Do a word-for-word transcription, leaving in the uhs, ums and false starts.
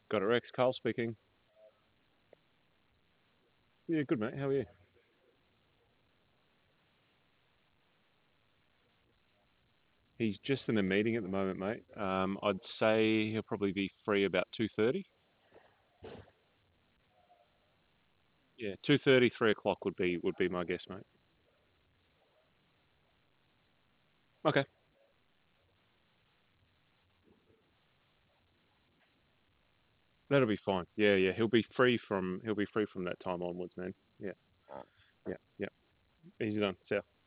Got it, Rex. Carl speaking. Yeah, good, mate. How are you? He's just in a meeting at the moment, mate. Um, I'd say he'll probably be free about two thirty. Yeah, two thirty, three o'clock would be would be my guess, mate. Okay, that'll be fine. Yeah, yeah, he'll be free from he'll be free from that time onwards, man. Yeah, yeah, yeah. Easy done. See ya.